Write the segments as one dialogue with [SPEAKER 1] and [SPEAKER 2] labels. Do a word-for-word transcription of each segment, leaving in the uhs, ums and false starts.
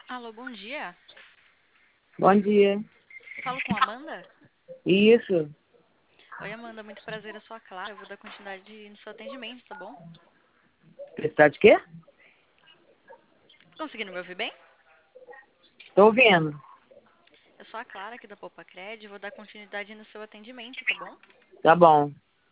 [SPEAKER 1] Alô, bom dia.
[SPEAKER 2] Bom dia.
[SPEAKER 1] Falo com a Amanda?
[SPEAKER 2] Isso.
[SPEAKER 1] Oi, Amanda, muito prazer, eu sou a Clara. Eu vou dar continuidade no seu atendimento, tá bom?
[SPEAKER 2] Precisar de quê?
[SPEAKER 1] Tá conseguindo me ouvir bem?
[SPEAKER 2] Tô ouvindo.
[SPEAKER 1] Eu sou a Clara aqui da Poupa Cred, vou dar continuidade no seu atendimento, tá bom?
[SPEAKER 2] Tá bom.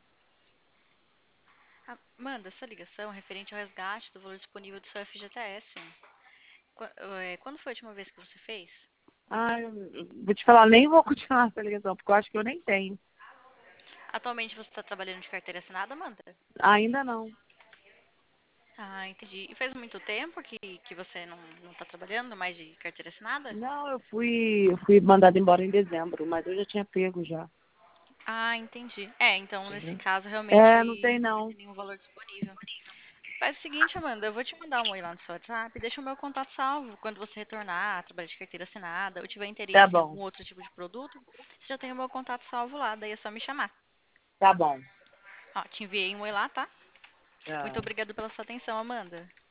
[SPEAKER 1] Ah, Amanda, essa ligação é referente ao resgate do valor disponível do seu F G T S. Qua- é, Quando foi a última vez que você fez?
[SPEAKER 2] Ah, eu vou te falar, nem vou continuar essa ligação, porque eu acho que eu nem tenho.
[SPEAKER 1] Atualmente você está trabalhando de carteira assinada, Amanda?
[SPEAKER 2] Ainda não.
[SPEAKER 1] Ah, entendi. E faz muito tempo que, que você não não está trabalhando mais de carteira assinada?
[SPEAKER 2] Não, eu fui, eu fui mandada embora em dezembro, mas eu já tinha pego já.
[SPEAKER 1] Ah, entendi. É, então nesse
[SPEAKER 2] Entendeu?
[SPEAKER 1] caso
[SPEAKER 2] É, não
[SPEAKER 1] realmente
[SPEAKER 2] tem
[SPEAKER 1] não
[SPEAKER 2] não.
[SPEAKER 1] tem nenhum valor disponível. Faz o seguinte, Amanda, eu vou te mandar um oi lá no seu WhatsApp, deixa o meu contato salvo. Quando você retornar, trabalhar de carteira assinada, ou tiver
[SPEAKER 2] Tá
[SPEAKER 1] interesse em
[SPEAKER 2] bom.
[SPEAKER 1] algum outro tipo de produto, você já tem o meu contato salvo lá, daí é só me chamar.
[SPEAKER 2] Tá bom.
[SPEAKER 1] Ó, te enviei um oi lá, tá? Muito
[SPEAKER 2] Tá.
[SPEAKER 1] obrigada pela sua atenção, Amanda.